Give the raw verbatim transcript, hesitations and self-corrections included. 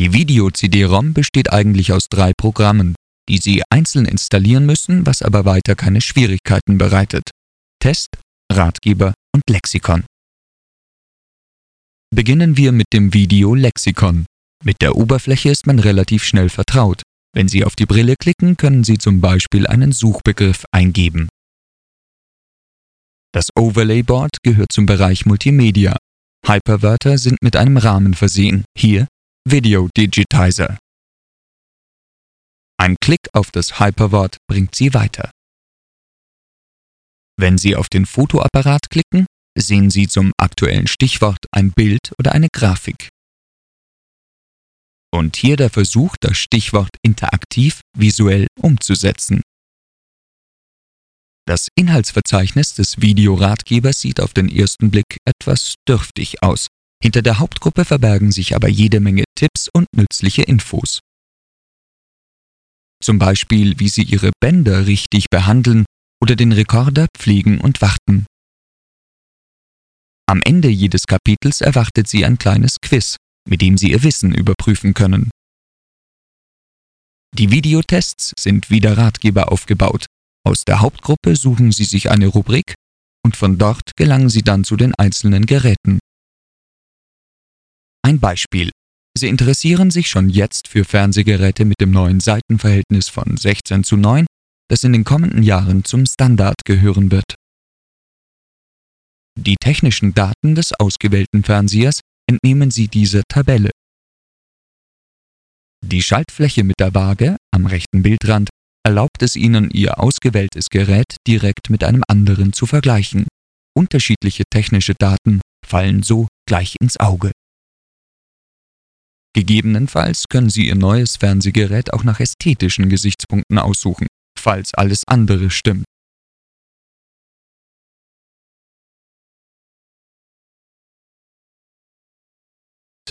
Die Video-C D-ROM besteht eigentlich aus drei Programmen, die Sie einzeln installieren müssen, was aber weiter keine Schwierigkeiten bereitet: Test, Ratgeber und Lexikon. Beginnen wir mit dem Video-Lexikon. Mit der Oberfläche ist man relativ schnell vertraut. Wenn Sie auf die Brille klicken, können Sie zum Beispiel einen Suchbegriff eingeben. Das Overlay-Board gehört zum Bereich Multimedia. Hyperwörter sind mit einem Rahmen versehen, hier Video Digitizer. Ein Klick auf das Hyperwort bringt Sie weiter. Wenn Sie auf den Fotoapparat klicken, sehen Sie zum aktuellen Stichwort ein Bild oder eine Grafik. Und hier der Versuch, das Stichwort interaktiv visuell umzusetzen. Das Inhaltsverzeichnis des Videoratgebers sieht auf den ersten Blick etwas dürftig aus. Hinter der Hauptgruppe verbergen sich aber jede Menge Tipps und nützliche Infos. Zum Beispiel, wie Sie Ihre Bänder richtig behandeln oder den Rekorder pflegen und warten. Am Ende jedes Kapitels erwartet Sie ein kleines Quiz, mit dem Sie Ihr Wissen überprüfen können. Die Videotests sind wie der Ratgeber aufgebaut. Aus der Hauptgruppe suchen Sie sich eine Rubrik und von dort gelangen Sie dann zu den einzelnen Geräten. Ein Beispiel: Sie interessieren sich schon jetzt für Fernsehgeräte mit dem neuen Seitenverhältnis von sechzehn zu neun, das in den kommenden Jahren zum Standard gehören wird. Die technischen Daten des ausgewählten Fernsehers entnehmen Sie dieser Tabelle. Die Schaltfläche mit der Waage am rechten Bildrand erlaubt es Ihnen, Ihr ausgewähltes Gerät direkt mit einem anderen zu vergleichen. Unterschiedliche technische Daten fallen so gleich ins Auge. Gegebenenfalls können Sie Ihr neues Fernsehgerät auch nach ästhetischen Gesichtspunkten aussuchen, falls alles andere stimmt.